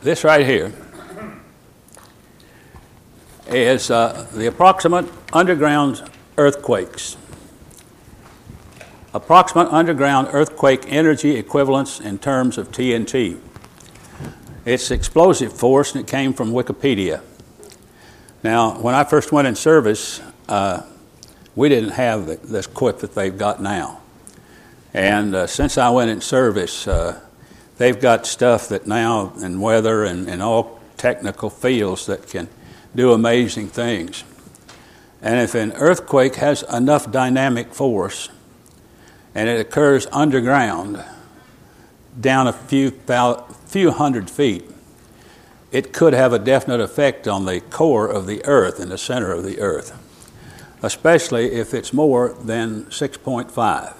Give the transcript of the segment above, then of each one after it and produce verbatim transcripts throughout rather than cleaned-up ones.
this right here is uh, the approximate underground earthquakes. Approximate underground earthquake energy equivalence in terms of T N T. It's explosive force, and it came from Wikipedia. Now, when I first went in service, uh, we didn't have the, this equip that they've got now. And uh, since I went in service, uh, they've got stuff that now in weather and, and all technical fields that can do amazing things. And if an earthquake has enough dynamic force and it occurs underground, down a few thou- few hundred feet, it could have a definite effect on the core of the earth, in the center of the earth, especially if it's more than six point five.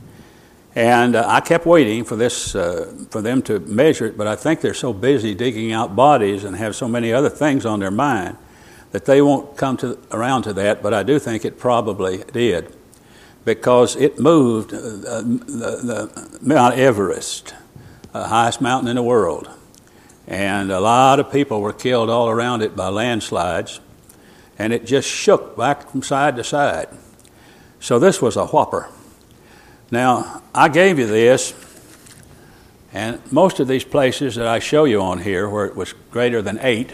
And uh, I kept waiting for this, uh, for them to measure it, but I think they're so busy digging out bodies and have so many other things on their mind that they won't come to, around to that, but I do think it probably did, because it moved uh, the, the Mount Everest, the highest mountain in the world. And a lot of people were killed all around it by landslides, and it just shook back from side to side. So this was a whopper. Now, I gave you this, and most of these places that I show you on here where it was greater than eight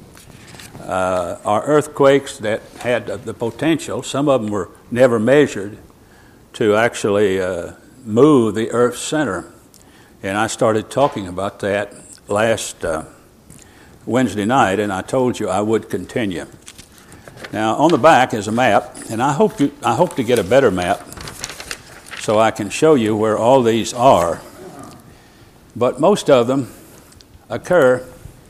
uh, are earthquakes that had the potential, some of them were never measured, to actually uh, move the Earth's center. And I started talking about that last uh, Wednesday night, and I told you I would continue. Now, on the back is a map, and I hope you, I hope to get a better map so I can show you where all these are. But most of them occur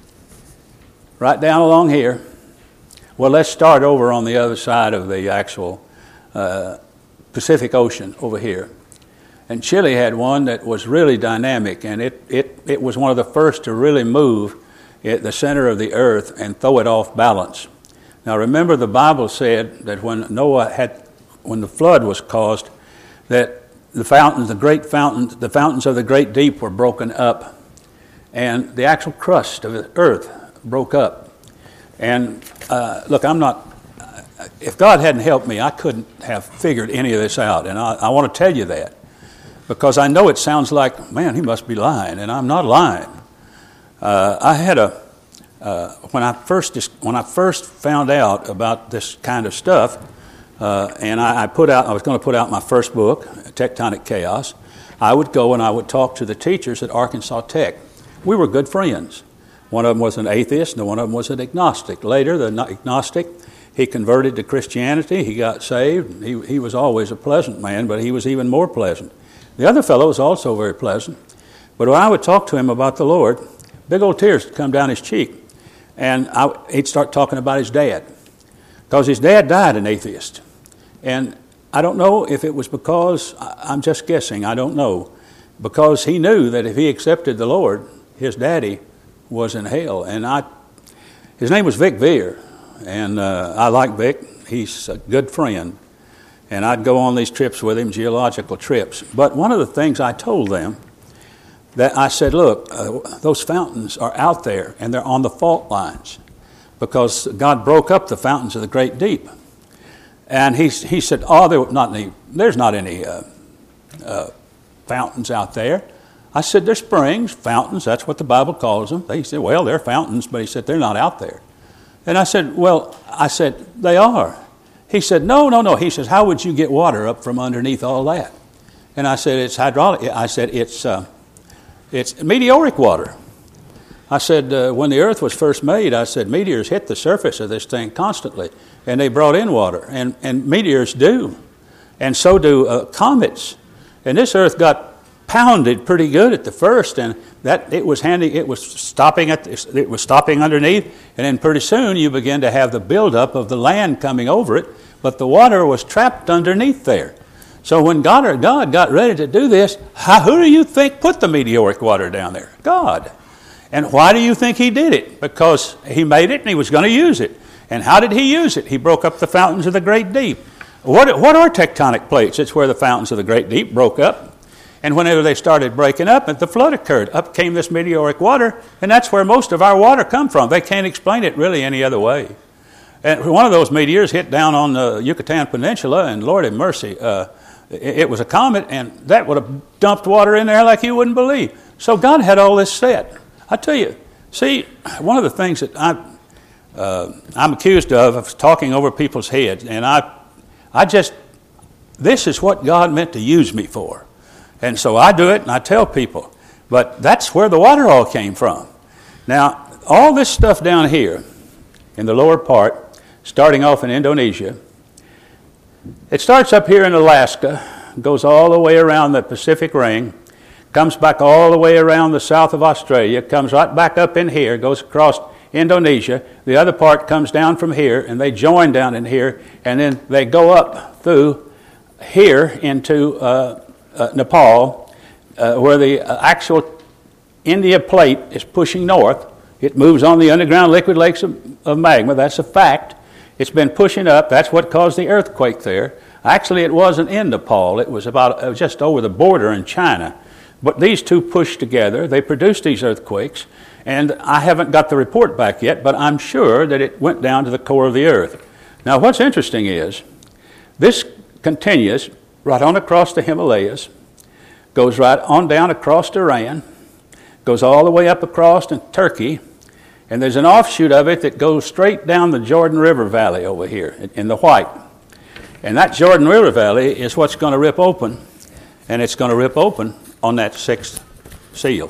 right down along here. Well, let's start over on the other side of the actual uh, Pacific Ocean over here. And Chile had one that was really dynamic, and it, it, it was one of the first to really move at the center of the earth and throw it off balance. Now remember, the Bible said that when Noah had, when the flood was caused, that the fountains, the great fountains, the fountains of the great deep were broken up, and the actual crust of the earth broke up. And uh, look, I'm not, if God hadn't helped me, I couldn't have figured any of this out, and I, I want to tell you that, because I know it sounds like, man, he must be lying, and I'm not lying. Uh, I had a, uh, when I first when I first found out about this kind of stuff, uh, and I, I put out, I was going to put out my first book, Tectonic Chaos. I would go and I would talk to the teachers at Arkansas Tech. We were good friends. One of them was an atheist, and one of them was an agnostic. Later, the agnostic, he converted to Christianity. He got saved. He he was always a pleasant man, but he was even more pleasant. The other fellow was also very pleasant. But when I would talk to him about the Lord, big old tears would come down his cheek. And I, he'd start talking about his dad, because his dad died an atheist. And I don't know if it was because, I'm just guessing, I don't know, because he knew that if he accepted the Lord, his daddy was in hell. And I, his name was Vic Veer, and uh, I like Vic. He's a good friend. And I'd go on these trips with him, geological trips. But one of the things I told them, that I said, look, uh, those fountains are out there, and they're on the fault lines, because God broke up the fountains of the great deep. And he, he said, oh, there not any, there's not any uh, uh, fountains out there. I said, they're springs, fountains, that's what the Bible calls them. He said, well, they're fountains, but he said, they're not out there. And I said, well, I said, they are. He said, no, no, no. He says, how would you get water up from underneath all that? And I said, it's hydraulic. I said, it's uh, it's meteoric water. I said, uh, when the earth was first made, I said, meteors hit the surface of this thing constantly, and they brought in water. And, and meteors do, and so do uh, comets. And this earth got pounded pretty good at the first, and that it was handy. It was stopping at the, it was stopping underneath, and then pretty soon you begin to have the buildup of the land coming over it, but the water was trapped underneath there. So when God or God got ready to do this, how, who do you think put the meteoric water down there? God. And why do you think he did it? Because he made it and he was going to use it. And how did he use it? He broke up the fountains of the great deep. What, what are tectonic plates? It's where the fountains of the great deep broke up. And whenever they started breaking up, the flood occurred. Up came this meteoric water, and that's where most of our water come from. They can't explain it really any other way. And one of those meteors hit down on the Yucatan Peninsula, and Lord have mercy, uh, it, it was a comet, and that would have dumped water in there like you wouldn't believe. So God had all this set. I tell you, see, one of the things that I, uh, I'm accused of, of talking over people's heads, and I, I just, this is what God meant to use me for. And so I do it and I tell people. But that's where the water all came from. Now, all this stuff down here in the lower part, starting off in Indonesia, it starts up here in Alaska, goes all the way around the Pacific Ring, comes back all the way around the south of Australia, comes right back up in here, goes across Indonesia. The other part comes down from here, and they join down in here, and then they go up through here into uh, Uh, Nepal, uh, where the uh, actual India plate is pushing north. It moves on the underground liquid lakes of, of magma. That's a fact. It's been pushing up. That's what caused the earthquake there. Actually, it wasn't in Nepal. It was about uh, just over the border in China. But these two pushed together. They produced these earthquakes. And I haven't got the report back yet, but I'm sure that it went down to the core of the earth. Now, what's interesting is this continues right on across the Himalayas, goes right on down across Iran, goes all the way up across to Turkey, and there's an offshoot of it that goes straight down the Jordan River Valley over here in the white. And that Jordan River Valley is what's going to rip open, and it's going to rip open on that sixth seal.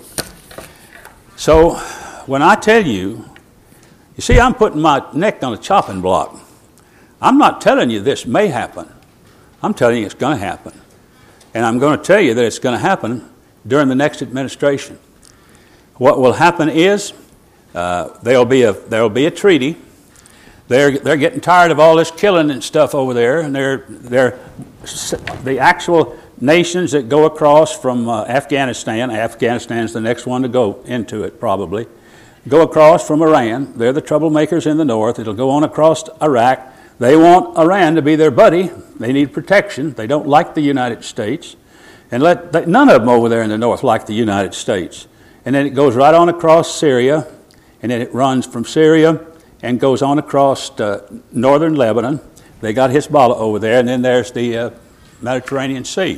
So when I tell you, you see, I'm putting my neck on a chopping block. I'm not telling you this may happen. I'm telling you it's going to happen. And I'm going to tell you that it's going to happen during the next administration. What will happen is uh, there'll be a there'll be a treaty. They're they're getting tired of all this killing and stuff over there, and they're they're the actual nations that go across from uh, Afghanistan. Afghanistan's the next one to go into it probably. Go across from Iran. They're the troublemakers in the north. It'll go on across to Iraq. They want Iran to be their buddy. They need protection. They don't like the United States. And let they, none of them over there in the north like the United States. And then it goes right on across Syria, and then it runs from Syria and goes on across uh, northern Lebanon. They got Hezbollah over there, and then there's the uh, Mediterranean Sea.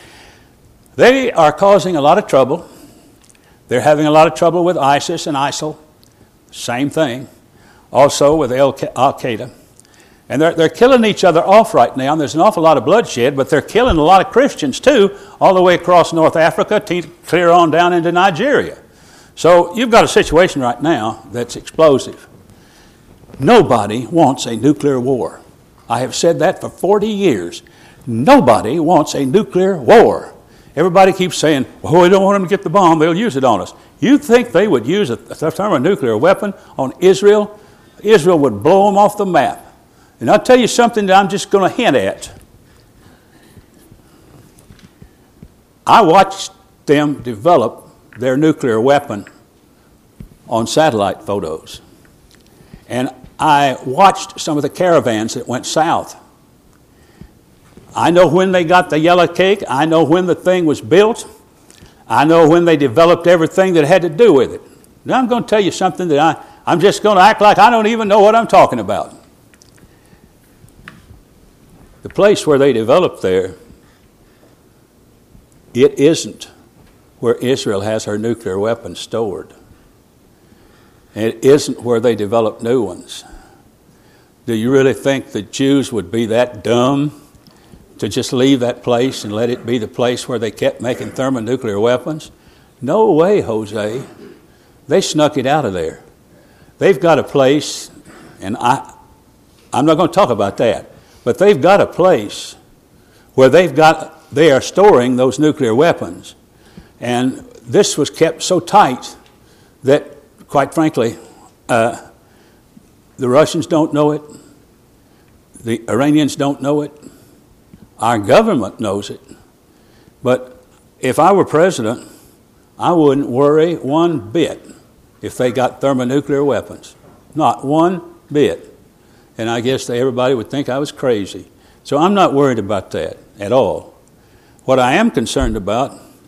They are causing a lot of trouble. They're having a lot of trouble with ISIS and ISIL. Same thing. Also with Al-Qaeda. And they're, they're killing each other off right now, and there's an awful lot of bloodshed, but they're killing a lot of Christians too, all the way across North Africa, to clear on down into Nigeria. So you've got a situation right now that's explosive. Nobody wants a nuclear war. I have said that for forty years. Nobody wants a nuclear war. Everybody keeps saying, well, we don't want them to get the bomb, they'll use it on us. You think they would use a thermonuclear weapon on Israel? Israel would blow them off the map. And I'll tell you something that I'm just going to hint at. I watched them develop their nuclear weapon on satellite photos. And I watched some of the caravans that went south. I know when they got the yellow cake. I know when the thing was built. I know when they developed everything that had to do with it. Now I'm going to tell you something that I, I'm just going to act like I don't even know what I'm talking about. The place where they developed there, it isn't where Israel has her nuclear weapons stored. It isn't where they developed new ones. Do you really think the Jews would be that dumb to just leave that place and let it be the place where they kept making thermonuclear weapons? No way, Jose. They snuck it out of there. They've got a place, and I, I'm not going to talk about that, but they've got a place where they've got, they are storing those nuclear weapons. And this was kept so tight that, quite frankly, uh, the Russians don't know it. The Iranians don't know it. Our government knows it. But if I were president, I wouldn't worry one bit if they got thermonuclear weapons. Not one bit. And I guess they, everybody would think I was crazy. So I'm not worried about that at all. What I am concerned about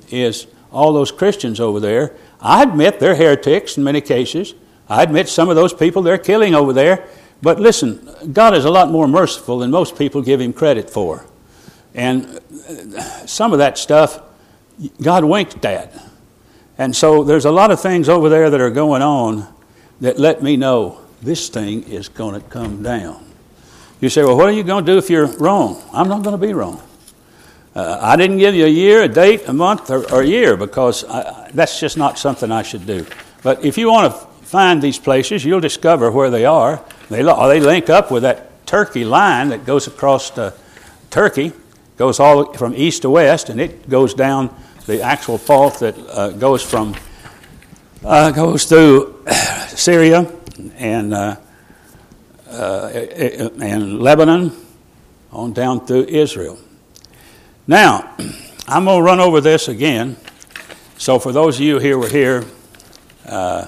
is all those Christians over there. I admit they're heretics in many cases. I admit some of those people they're killing over there. But listen, God is a lot more merciful than most people give him credit for. And some of that stuff, God winked at. And so there's a lot of things over there that are going on that let me know this thing is going to come down. You say, well, what are you going to do if you're wrong? I'm not going to be wrong. Uh, I didn't give you a year, a date, a month, or, or a year because I, that's just not something I should do. But if you want to find these places, you'll discover where they are. They, they link up with that Turkey line that goes across uh, Turkey, goes all from east to west, and it goes down the actual fault that uh, goes from uh, goes through Syria and uh, uh, and Lebanon on down through Israel. Now, I'm going to run over this again. So for those of you who were here, uh,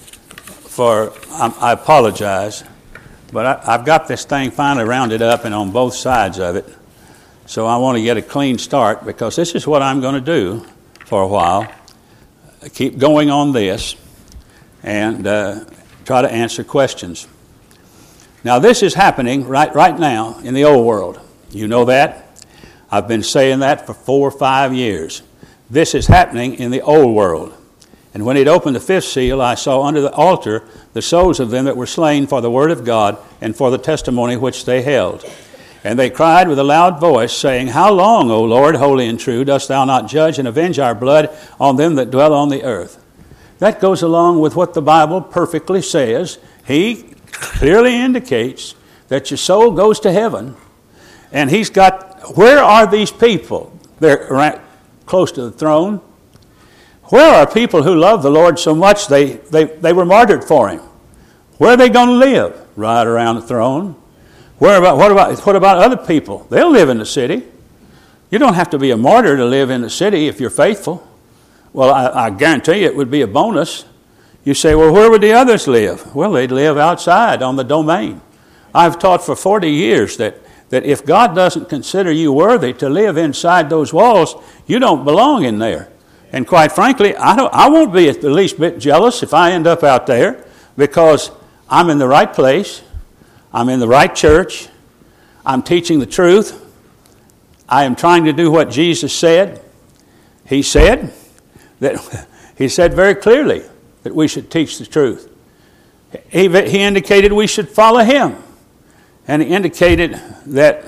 for I, I apologize, but I, I've got this thing finally rounded up and on both sides of it. So I want to get a clean start because this is what I'm going to do for a while. Keep going on this and uh, try to answer questions. Now this is happening right, right now in the old world. You know that? I've been saying that for four or five years. This is happening in the old world. And when it opened the fifth seal, I saw under the altar the souls of them that were slain for the word of God and for the testimony which they held. And they cried with a loud voice, saying, How long, O Lord, holy and true, dost thou not judge and avenge our blood on them that dwell on the earth? That goes along with what the Bible perfectly says. He clearly indicates that your soul goes to heaven. And he's got, where are these people? They're right close to the throne. Where are people who love the Lord so much they, they, they were martyred for him? Where are they going to live? Right around the throne. Where about, what about, what about other people? They'll live in the city. You don't have to be a martyr to live in the city if you're faithful. Well, I, I guarantee you it would be a bonus. You say, well, where would the others live? Well, they'd live outside on the domain. I've taught for forty years that, that if God doesn't consider you worthy to live inside those walls, you don't belong in there. And quite frankly, I, don't, I won't be the least bit jealous if I end up out there because I'm in the right place. I'm in the right church. I'm teaching the truth. I am trying to do what Jesus said. He said that he said very clearly that we should teach the truth. He, he indicated we should follow him. And he indicated that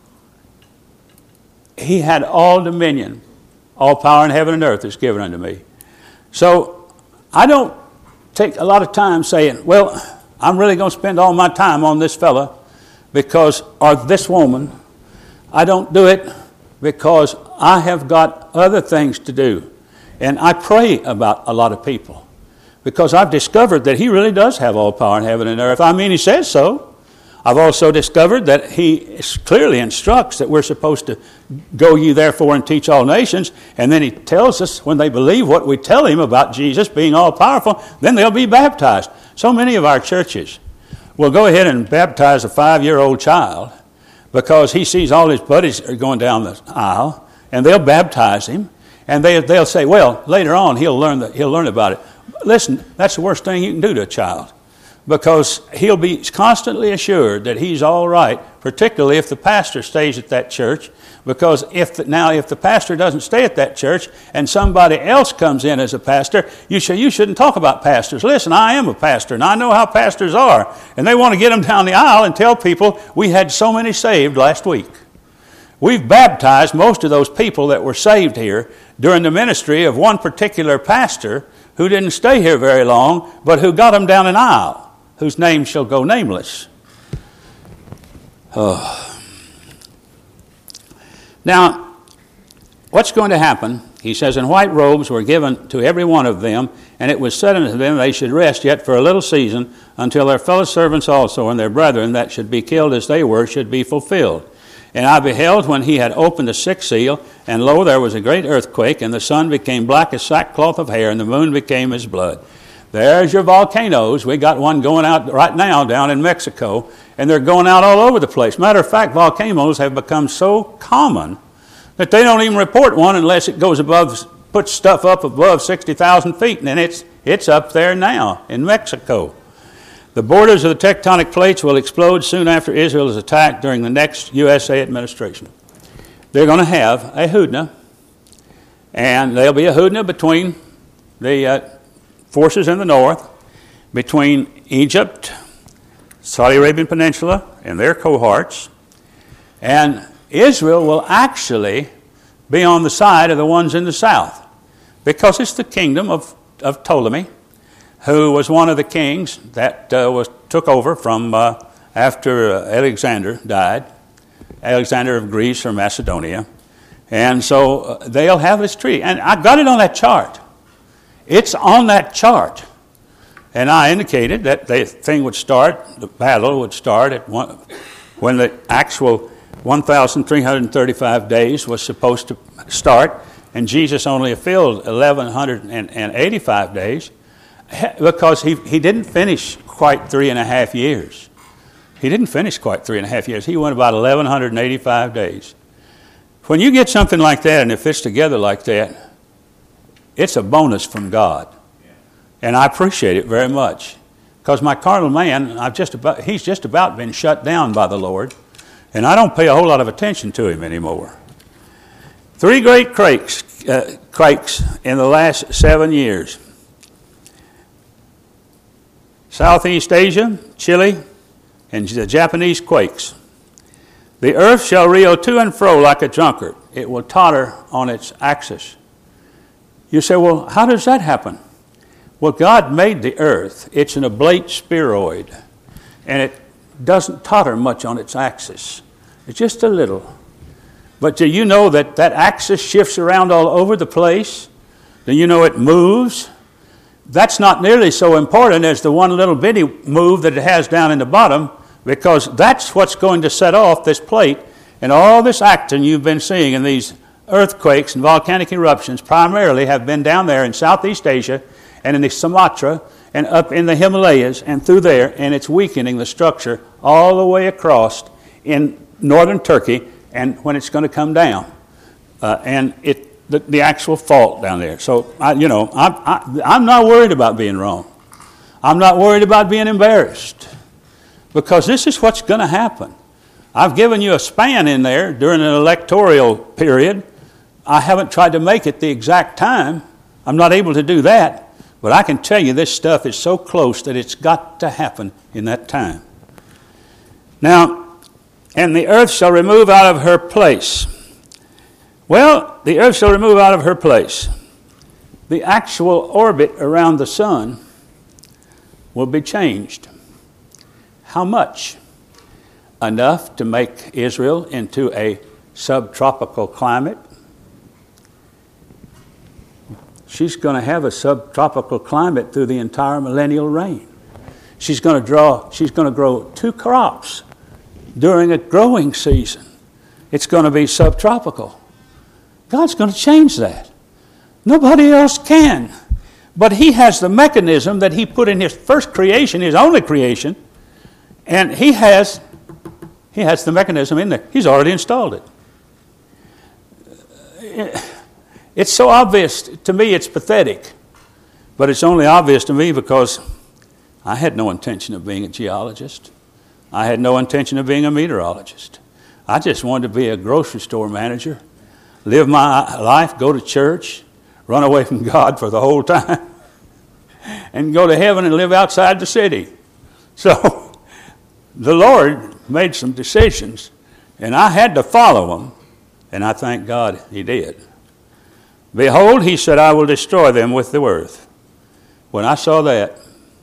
he had all dominion. All power in heaven and earth is given unto me. So I don't take a lot of time saying, well, I'm really going to spend all my time on this fella because, or this woman. I don't do it because I have got other things to do. And I pray about a lot of people because I've discovered that he really does have all power in heaven and earth. I mean, he says so. I've also discovered that he clearly instructs that we're supposed to go ye therefore and teach all nations. And then he tells us when they believe what we tell him about Jesus being all powerful, then they'll be baptized. So many of our churches will go ahead and baptize a five-year-old child because he sees all his buddies are going down the aisle, and they'll baptize him, and they, they'll say, well, later on he'll learn the, he'll learn about it. Listen, that's the worst thing you can do to a child because he'll be constantly assured that he's all right, particularly if the pastor stays at that church. Because if the, now if the pastor doesn't stay at that church and somebody else comes in as a pastor, you say, you shouldn't talk about pastors. Listen, I am a pastor and I know how pastors are. And they want to get them down the aisle and tell people we had so many saved last week. We've baptized most of those people that were saved here during the ministry of one particular pastor who didn't stay here very long, but who got them down an aisle, whose name shall go nameless. Oh. Now, what's going to happen? He says, and white robes were given to every one of them, and it was said unto them they should rest yet for a little season until their fellow servants also and their brethren that should be killed as they were should be fulfilled. And I beheld when he had opened the sixth seal, and lo, there was a great earthquake, and the sun became black as sackcloth of hair, and the moon became as blood. There's your volcanoes. We got one going out right now down in Mexico, and they're going out all over the place. Matter of fact, volcanoes have become so common that they don't even report one unless it goes above put stuff up above sixty thousand feet, and it's, it's up there now in Mexico. The borders of the tectonic plates will explode soon after Israel is attacked during the next U S A administration. They're going to have a hudna, and there'll be a hudna between the uh, forces in the north, between Egypt, Saudi Arabian Peninsula, and their cohorts, and Israel will actually be on the side of the ones in the south, because it's the kingdom of, of Ptolemy, who was one of the kings that uh, was took over from uh, after uh, Alexander died, Alexander of Greece or Macedonia. And so uh, they'll have this treaty. And I got it on that chart. It's on that chart. And I indicated that the thing would start, the battle would start at one, when the actual one thousand three hundred thirty-five days was supposed to start, and Jesus only filled eleven eighty-five days, because he, he didn't finish quite three and a half years. He didn't finish quite three and a half years. He went about eleven eighty-five days. When you get something like that and it fits together like that, it's a bonus from God. And I appreciate it very much. Because my carnal man, I've just about, he's just about been shut down by the Lord. And I don't pay a whole lot of attention to him anymore. Three great quakes, uh, quakes in the last seven years. Southeast Asia, Chile, and the Japanese quakes. The earth shall reel to and fro like a drunkard. It will totter on its axis. You say, well, how does that happen? Well, God made the earth. It's an oblate spheroid, and it doesn't totter much on its axis. It's just a little. But do you know that that axis shifts around all over the place? Do you know it moves? That's not nearly so important as the one little bitty move that it has down in the bottom, because that's what's going to set off this plate. And all this action you've been seeing in these earthquakes and volcanic eruptions primarily have been down there in Southeast Asia and in the Sumatra and up in the Himalayas and through there, and it's weakening the structure all the way across in northern Turkey, and when it's going to come down. Uh, and it the, the actual fault down there. So, I, you know, I'm, I, I'm not worried about being wrong. I'm not worried about being embarrassed, because this is what's going to happen. I've given you a span in there during an electoral period. I haven't tried to make it the exact time. I'm not able to do that. But I can tell you this stuff is so close that it's got to happen in that time. Now, and the earth shall remove out of her place. Well, the earth shall remove out of her place. The actual orbit around the sun will be changed. How much? Enough to make Israel into a subtropical climate. She's going to have a subtropical climate through the entire millennial reign. She's going to draw, she's going to grow two crops during a growing season. It's going to be subtropical. God's going to change that. Nobody else can. But he has the mechanism that he put in his first creation, his only creation, and he has he has the mechanism in there. He's already installed it. It's so obvious to me, it's pathetic. But it's only obvious to me because I had no intention of being a geologist. I had no intention of being a meteorologist. I just wanted to be a grocery store manager, live my life, go to church, run away from God for the whole time, and go to heaven and live outside the city. So the Lord made some decisions, and I had to follow them, and I thank God he did. Behold, he said, I will destroy them with the earth. When I saw that,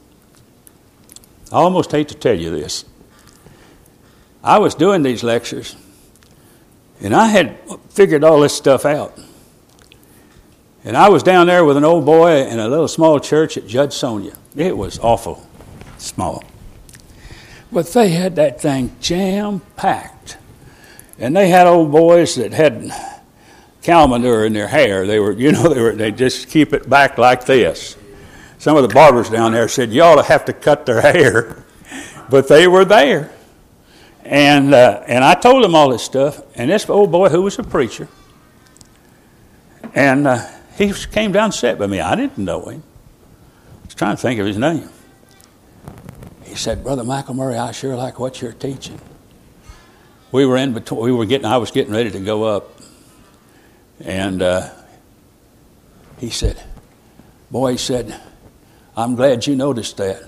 I almost hate to tell you this. I was doing these lectures, and I had figured all this stuff out. And I was down there with an old boy in a little small church at Judsonia. It was awful small. But they had that thing jam-packed. And they had old boys that had cow manure in their hair. They were, you know, they were, they just keep it back like this. Some of the barbers down there said, you ought to have to cut their hair. But they were there. And uh, and I told them all this stuff. And this old boy who was a preacher, and uh, he came down and sat by me. I didn't know him. I was trying to think of his name. He said, Brother Michael Murray, I sure like what you're teaching. We were in between. We were getting. I was getting ready to go up, and uh, he said, "Boy," he said, "I'm glad you noticed that."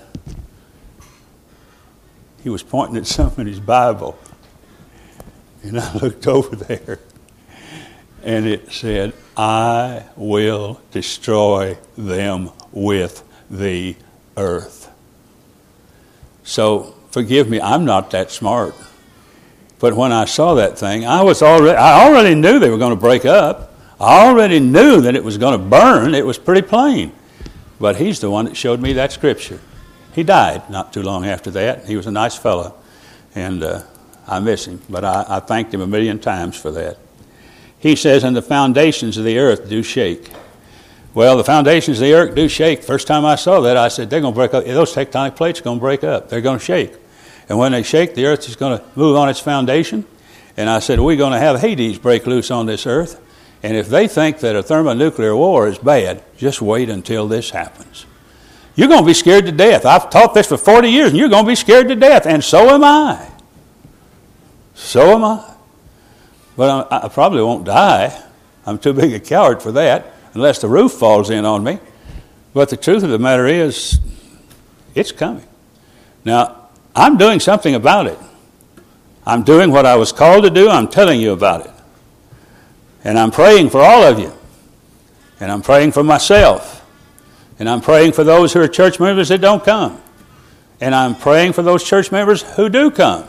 He was pointing at something in his Bible, and I looked over there, and it said, "I will destroy them with the earth." So forgive me, I'm not that smart. But when I saw that thing, I was already I already knew they were going to break up. I already knew that it was going to burn. It was pretty plain. But he's the one that showed me that scripture. He died not too long after that. He was a nice fellow, and uh, I miss him. But I, I thanked him a million times for that. He says, and the foundations of the earth do shake. Well, the foundations of the earth do shake. First time I saw that, I said, they're going to break up. Those tectonic plates are going to break up. They're going to shake. And when they shake, the earth is going to move on its foundation. And I said, we're going to have Hades break loose on this earth. And if they think that a thermonuclear war is bad, just wait until this happens. You're going to be scared to death. I've taught this for forty years, and you're going to be scared to death. And so am I. So am I. But I, I probably won't die. I'm too big a coward for that, unless the roof falls in on me. But the truth of the matter is, it's coming. Now, I'm doing something about it. I'm doing what I was called to do. I'm telling you about it. And I'm praying for all of you. And I'm praying for myself. And I'm praying for those who are church members that don't come. And I'm praying for those church members who do come.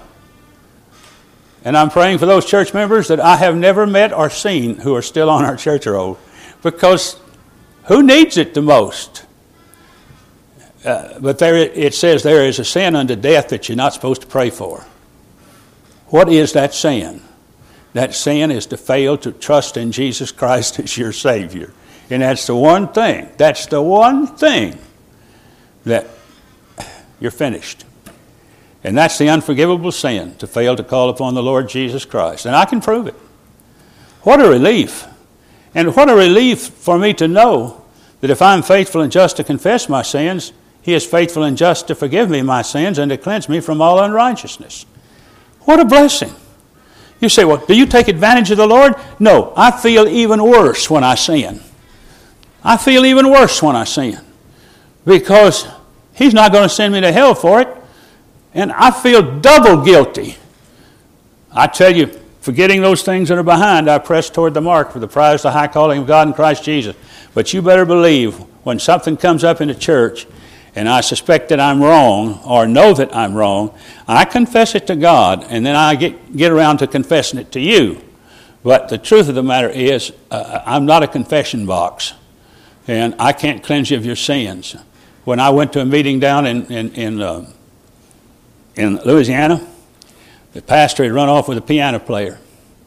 And I'm praying for those church members that I have never met or seen who are still on our church roll. Because who needs it the most? Uh, but there it says there is a sin unto death that you're not supposed to pray for. What is that sin? That sin is to fail to trust in Jesus Christ as your Savior. And that's the one thing, that's the one thing that you're finished. And that's the unforgivable sin, to fail to call upon the Lord Jesus Christ. And I can prove it. What a relief. And what a relief for me to know that if I'm faithful and just to confess my sins, He is faithful and just to forgive me my sins and to cleanse me from all unrighteousness. What a blessing. You say, well, do you take advantage of the Lord? No, I feel even worse when I sin. I feel even worse when I sin. Because He's not going to send me to hell for it. And I feel double guilty. I tell you, forgetting those things that are behind, I press toward the mark for the prize of the high calling of God in Christ Jesus. But you better believe when something comes up in the church and I suspect that I'm wrong or know that I'm wrong, I confess it to God, and then I get, get around to confessing it to you. But the truth of the matter is, uh, I'm not a confession box, and I can't cleanse you of your sins. When I went to a meeting down in, in, in, uh, in Louisiana, the pastor had run off with a piano player.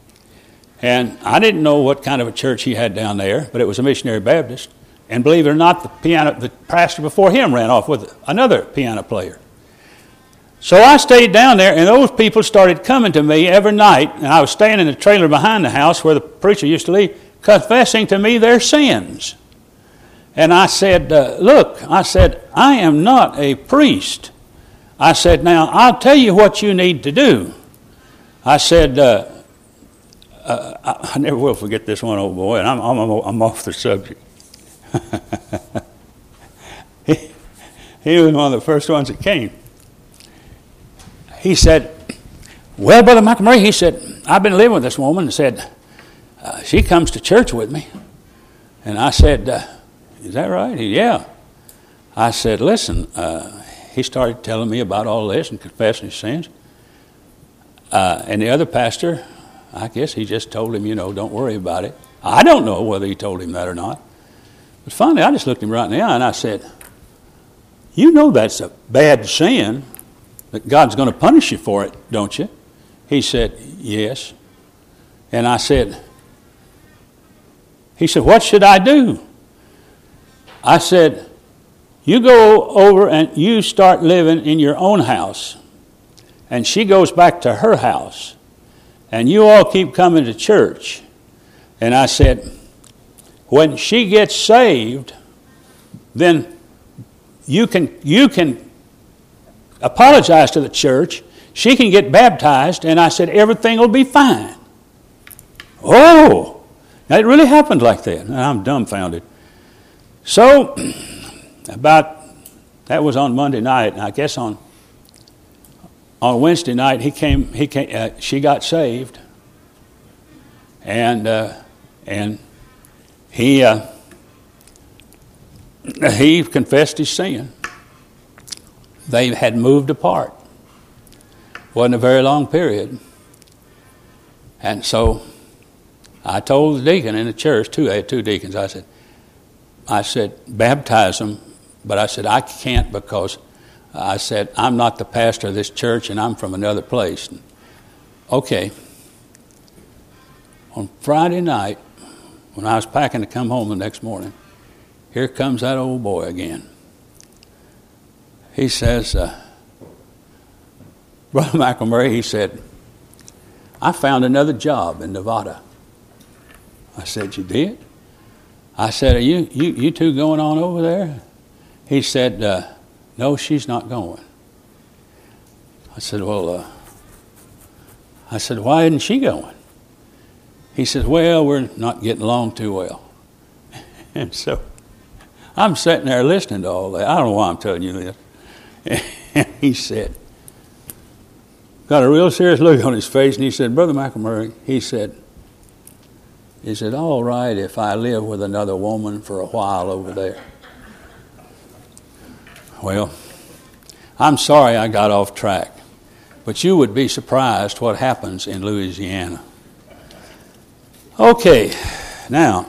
And I didn't know what kind of a church he had down there, but it was a missionary Baptist. And believe it or not, the piano, the pastor before him ran off with another piano player. So I stayed down there, and those people started coming to me every night, and I was staying in the trailer behind the house where the preacher used to live, confessing to me their sins. And I said, uh, look, I said, I am not a priest. I said, now, I'll tell you what you need to do. I said, uh, uh, I, I never will forget this one old boy, and I'm, I'm, I'm off the subject. he, he was one of the first ones that came. He said, well, Brother Michael Murray, he said, I've been living with this woman, and said, uh, she comes to church with me. And I said, uh, is that right? He, yeah. I said, listen, uh, he started telling me about all this and confessing his sins. Uh, and the other pastor, I guess he just told him, you know, don't worry about it. I don't know whether he told him that or not. But finally, I just looked him right in the eye and I said, you know that's a bad sin, that God's going to punish you for it, don't you? He said, yes. And I said, he said, what should I do? I said, you go over and you start living in your own house. And she goes back to her house. And you all keep coming to church. And I said, when she gets saved, then you can you can apologize to the church. She can get baptized, and I said everything will be fine. Oh, now it really happened like that. And I'm dumbfounded. So, about that was on Monday night, and I guess on on Wednesday night he came. He came. Uh, she got saved, and uh, and he uh, he confessed his sin. They had moved apart. Wasn't a very long period, and so I told the deacon in the church, too. I had two deacons. I said, I said, baptize them, but I said I can't because I said I'm not the pastor of this church and I'm from another place. And, okay. On Friday night, when I was packing to come home the next morning, here comes that old boy again. He says, uh, Brother McElmurray, he said, I found another job in Nevada. I said, you did? I said, are you, you, you two going on over there? He said, uh, no, she's not going. I said, well, uh, I said, why isn't she going? He said, well, we're not getting along too well. And so I'm sitting there listening to all that. I don't know why I'm telling you this. And he said, got a real serious look on his face, and he said, Brother McElmurray, he said, is it all right if I live with another woman for a while over there? Well, I'm sorry I got off track, but you would be surprised what happens in Louisiana. Okay, now,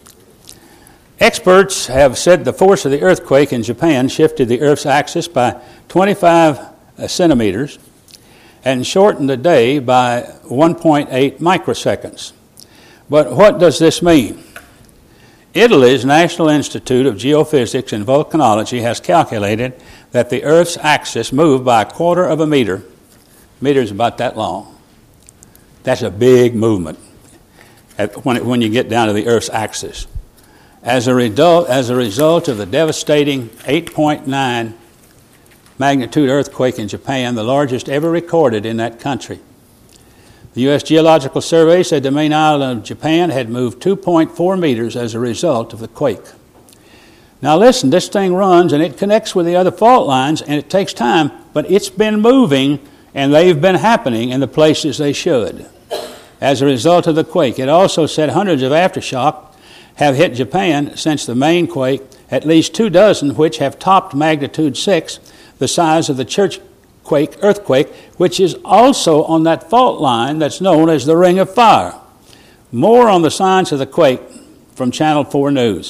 experts have said the force of the earthquake in Japan shifted the Earth's axis by twenty-five centimeters and shortened the day by one point eight microseconds. But what does this mean? Italy's National Institute of Geophysics and Volcanology has calculated that the Earth's axis moved by a quarter of a meter. A meter is about that long. That's a big movement when, it, when you get down to the Earth's axis. As a result, as a result of the devastating eight point nine magnitude earthquake in Japan, the largest ever recorded in that country. The U S Geological Survey said the main island of Japan had moved two point four meters as a result of the quake. Now listen, this thing runs and it connects with the other fault lines and it takes time, but it's been moving and they've been happening in the places they should. As a result of the quake, it also said hundreds of aftershock have hit Japan since the main quake, at least two dozen which have topped magnitude six, the size of the church quake, earthquake, which is also on that fault line that's known as the Ring of Fire. More on the signs of the quake from Channel four News.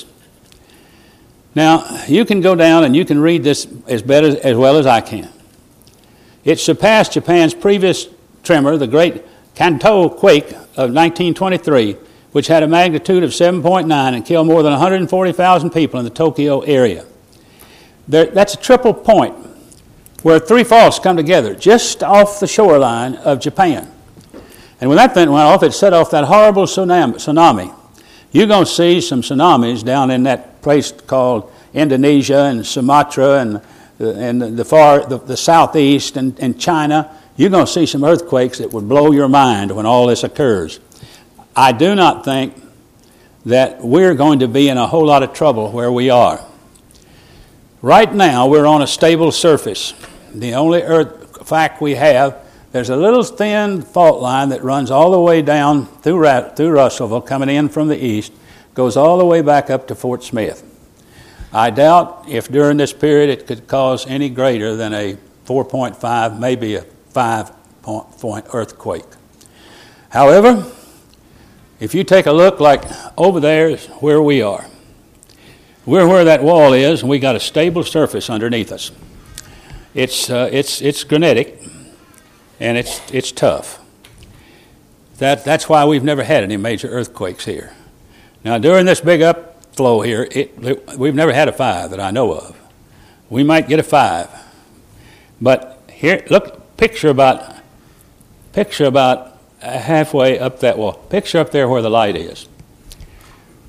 Now, you can go down and you can read this as better as well as I can. It surpassed Japan's previous tremor, the Great Kanto quake of nineteen twenty-three, which had a magnitude of seven point nine and killed more than one hundred forty thousand people in the Tokyo area. There, that's a triple point where three faults come together just off the shoreline of Japan. And when that thing went off, it set off that horrible tsunami. You're going to see some tsunamis down in that place called Indonesia and Sumatra and, and the far the, the southeast and, and China. You're going to see some earthquakes that would blow your mind when all this occurs. I do not think that we're going to be in a whole lot of trouble where we are. Right now, we're on a stable surface. The only earth fact we have, there's a little thin fault line that runs all the way down through, through Russellville, coming in from the east, goes all the way back up to Fort Smith. I doubt if during this period it could cause any greater than a four point five, maybe a five point earthquake. However, if you take a look like over there is where we are. We're where that wall is, and we got a stable surface underneath us. It's uh, it's it's granitic, and it's it's tough. That that's why we've never had any major earthquakes here. Now, during this big upflow here, it, it, we've never had a five that I know of. We might get a five, but here, look, picture about picture about halfway up that wall. Picture up there where the light is.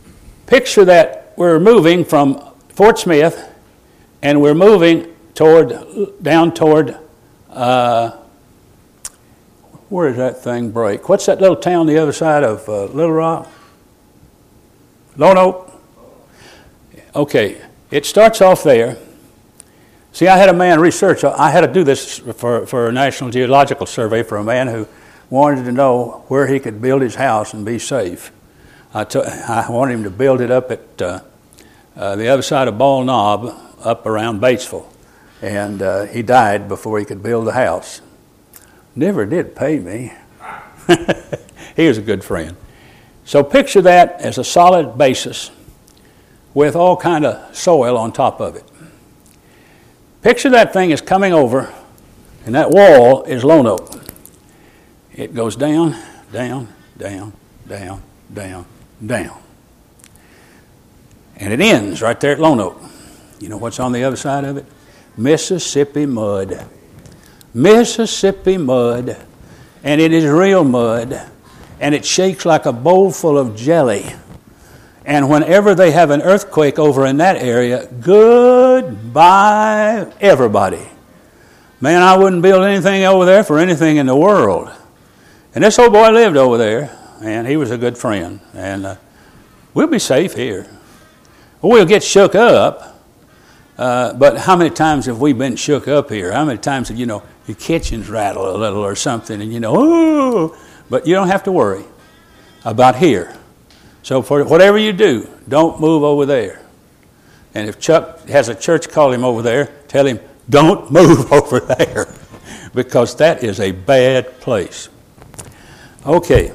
Picture that we're moving from Fort Smith, and we're moving toward down toward, uh, where does that thing break? What's that little town the other side of uh, Little Rock? Lone Oak? Okay, it starts off there. See, I had a man research. I had to do this for, for a National Geological Survey for a man who wanted to know where he could build his house and be safe. I, t- I wanted him to build it up at uh, uh, the other side of Ball Knob, up around Batesville. And uh, he died before he could build the house. Never did pay me. He was a good friend. So picture that as a solid basis with all kind of soil on top of it. Picture that thing is coming over, and that wall is Lone Oak. It goes down, down, down, down, down, down. And it ends right there at Lone Oak. You know what's on the other side of it? Mississippi mud. Mississippi mud. And it is real mud. And it shakes like a bowl full of jelly. And whenever they have an earthquake over in that area, goodbye, everybody. Man, I wouldn't build anything over there for anything in the world. And this old boy lived over there, and he was a good friend. And uh, we'll be safe here. We'll get shook up, uh, but how many times have we been shook up here? How many times have, you know, your kitchens rattle a little or something, and you know, oh, but you don't have to worry about here. So for whatever you do, don't move over there. And if Chuck has a church call him over there, tell him, don't move over there, because that is a bad place. Okay.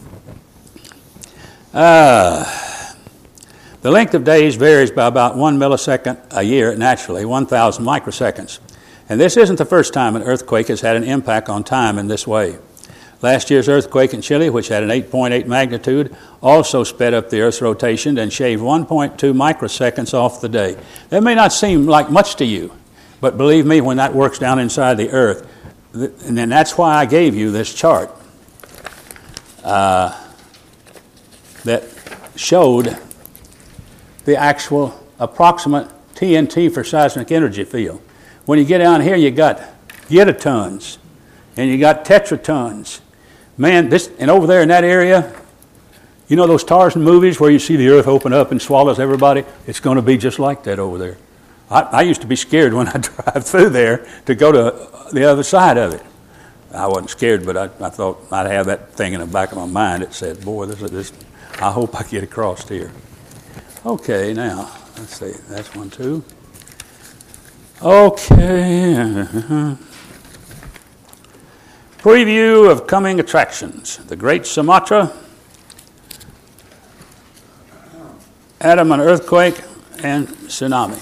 Uh, the length of days varies by about one millisecond a year naturally, one thousand microseconds. And this isn't the first time an earthquake has had an impact on time in this way. Last year's earthquake in Chile, which had an eight point eight magnitude, also sped up the Earth's rotation and shaved one point two microseconds off the day. That may not seem like much to you, but believe me, when that works down inside the Earth, and then that's why I gave you this chart uh, that showed the actual approximate T N T for seismic energy field. When you get down here, you got gigatons, and you got tetratons. Man, this and over there in that area, you know those Tarzan movies where you see the earth open up and swallows everybody? It's going to be just like that over there. I, I used to be scared when I drive through there to go to the other side of it. I wasn't scared, but I, I thought I'd have that thing in the back of my mind that said, boy, this is this. I hope I get across here. Okay, now, let's see. That's one, two. Okay. Preview of coming attractions. The Great Sumatra, Adam and Earthquake, and Tsunami.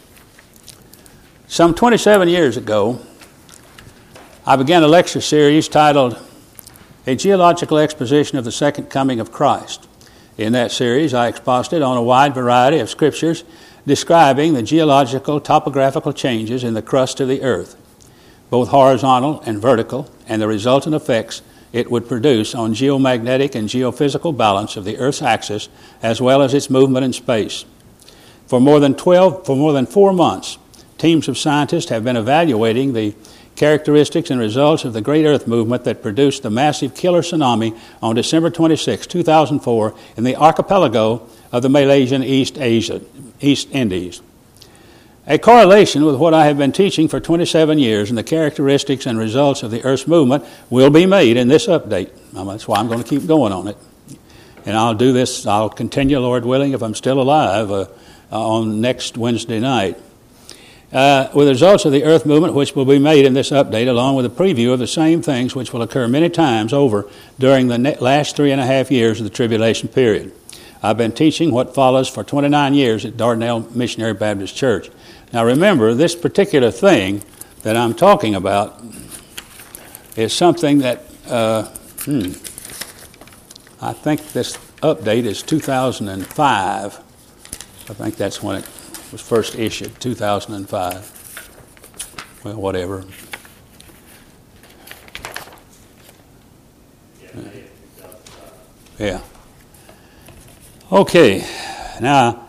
Some twenty-seven years ago, I began a lecture series titled A Geological Exposition of the Second Coming of Christ. In that series, I exposited on a wide variety of scriptures describing the geological topographical changes in the crust of the earth, both horizontal and vertical, and the resultant effects it would produce on geomagnetic and geophysical balance of the Earth's axis, as well as its movement in space. For more than twelve, for more than four months, teams of scientists have been evaluating the characteristics and results of the great Earth movement that produced the massive killer tsunami on December twenty-sixth, two thousand four, in the archipelago of the Malaysian East Asia, East Indies. A correlation with what I have been teaching for twenty-seven years and the characteristics and results of the Earth's movement will be made in this update. Now, that's why I'm going to keep going on it. And I'll do this, I'll continue, Lord willing, if I'm still alive, uh, on next Wednesday night. Uh, with the results of the Earth movement, which will be made in this update, along with a preview of the same things which will occur many times over during the ne- last three and a half years of the tribulation period. I've been teaching what follows for twenty-nine years at Dardanelle Missionary Baptist Church. Now remember, this particular thing that I'm talking about is something that, uh, hmm, I think this update is two thousand five. I think that's when it was first issued, two thousand five. Well, whatever. Yeah. Okay. Now,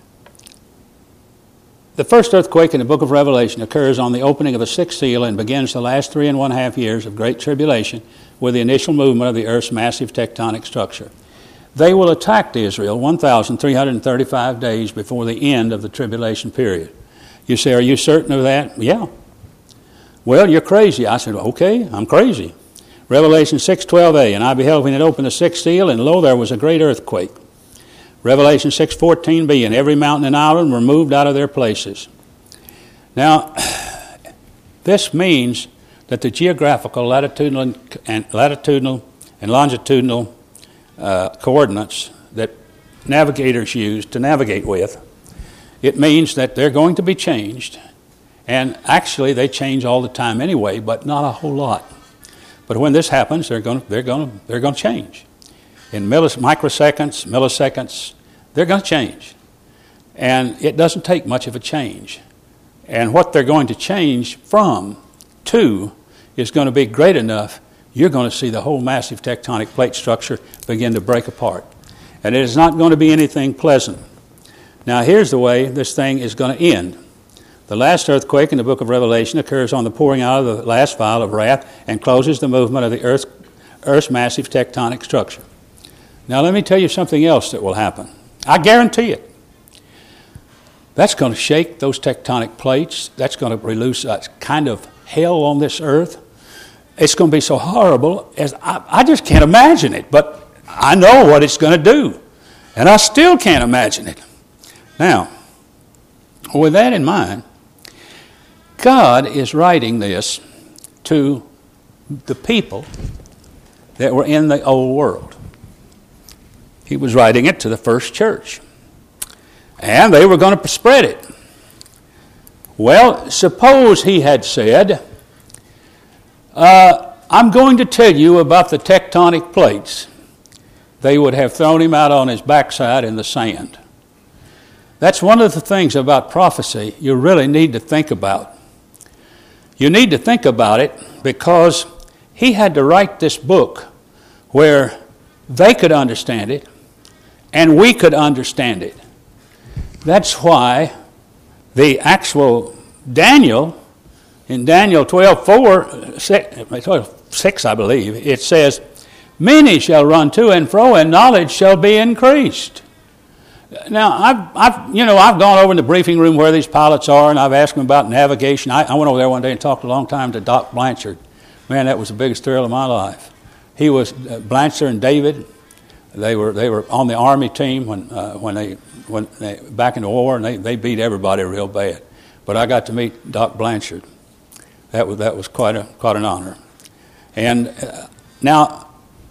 the first earthquake in the book of Revelation occurs on the opening of a sixth seal and begins the last three and one half years of Great Tribulation with the initial movement of the earth's massive tectonic structure. They will attack Israel one thousand three hundred thirty-five days before the end of the tribulation period. You say, are you certain of that? Yeah. Well, you're crazy. I said, okay, I'm crazy. Revelation six twelve a, and I beheld when it opened the sixth seal, and lo, there was a great earthquake. Revelation six fourteen b, and every mountain and island were moved out of their places. Now, this means that the geographical, latitudinal, and, and latitudinal and longitudinal uh, coordinates that navigators use to navigate with, it means that they're going to be changed. And actually, they change all the time anyway, but not a whole lot. But when this happens, they're going to, they're going to, they're going to change. In millis- microseconds, milliseconds, they're going to change. And it doesn't take much of a change. And what they're going to change from to is going to be great enough, you're going to see the whole massive tectonic plate structure begin to break apart. And it is not going to be anything pleasant. Now, here's the way this thing is going to end. The last earthquake in the book of Revelation occurs on the pouring out of the last vial of wrath and closes the movement of the earth, Earth's massive tectonic structure. Now, let me tell you something else that will happen. I guarantee it. That's going to shake those tectonic plates. That's going to release a kind of hell on this earth. It's going to be so horrible as I, I just can't imagine it. But I know what it's going to do. And I still can't imagine it. Now, with that in mind, God is writing this to the people that were in the old world. He was writing it to the first church. And they were going to spread it. Well, suppose he had said, uh, I'm going to tell you about the tectonic plates. They would have thrown him out on his backside in the sand. That's one of the things about prophecy you really need to think about. You need to think about it because he had to write this book where they could understand it and we could understand it. That's why the actual Daniel, in Daniel twelve four, six, I believe, it says, many shall run to and fro, and knowledge shall be increased. Now, I've, I've, you know, I've gone over in the briefing room where these pilots are, and I've asked them about navigation. I, I went over there one day and talked a long time to Doc Blanchard. Man, that was the biggest thrill of my life. He was uh, Blanchard and David. They were they were on the Army team when uh, when they when they back in the war, and they, they beat everybody real bad. But I got to meet Doc Blanchard. That was that was quite a quite an honor. And uh, now,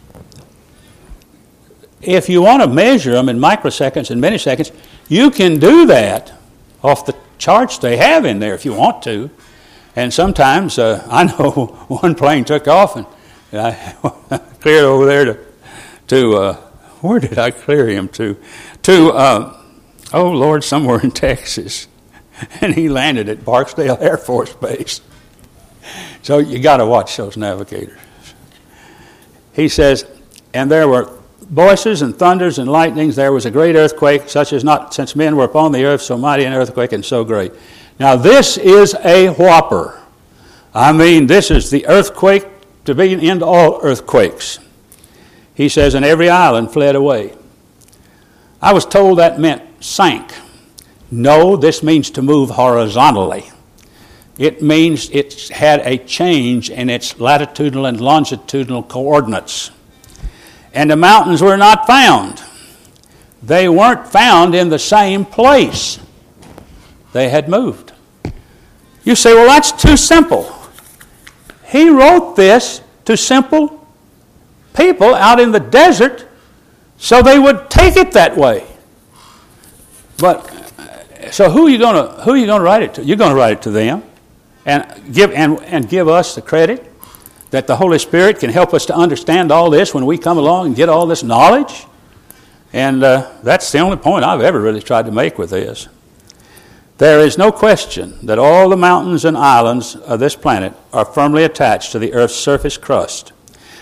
if you want to measure them in microseconds and milliseconds, you can do that off the charts they have in there if you want to. And sometimes, uh, I know one plane took off and I cleared over there to, to uh, where did I clear him to? To, uh, oh Lord, somewhere in Texas. And he landed at Barksdale Air Force Base. So you got to watch those navigators. He says, and there were voices and thunders and lightnings. There was a great earthquake, such as not since men were upon the earth, so mighty an earthquake and so great. Now this is a whopper. I mean, this is the earthquake to be the end of all earthquakes. He says, and every island fled away. I was told that meant sank. No, this means to move horizontally. It means it had a change in its latitudinal and longitudinal coordinates. And the mountains were not found. They weren't found in the same place. They had moved. You say, well, that's too simple. He wrote this to simple people out in the desert so they would take it that way. But so who are you going to who are you going to write it to? You're going to write it to them, and give and, and give us the credit that the Holy Spirit can help us to understand all this when we come along and get all this knowledge. And uh, that's the only point I've ever really tried to make with this. There is no question that all the mountains and islands of this planet are firmly attached to the Earth's surface crust.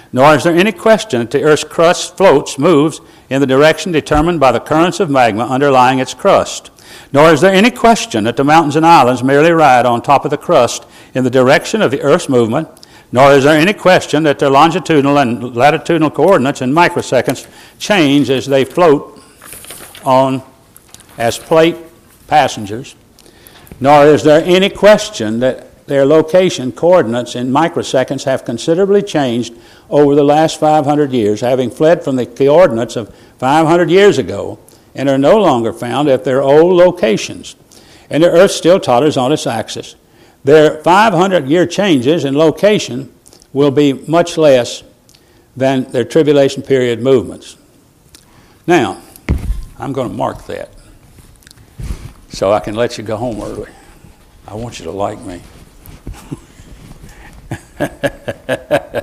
Nor is there any question that the Earth's crust floats, moves in the direction determined by the currents of magma underlying its crust. Nor is there any question that the mountains and islands merely ride on top of the crust in the direction of the Earth's movement. Nor is there any question that their longitudinal and latitudinal coordinates in microseconds change as they float on as plate passengers. Nor is there any question that their location coordinates in microseconds have considerably changed over the last five hundred years, having fled from the coordinates of five hundred years ago and are no longer found at their old locations. And the Earth still totters on its axis. Their five hundred year changes in location will be much less than their tribulation period movements. Now, I'm going to mark that so I can let you go home early. I want you to like me.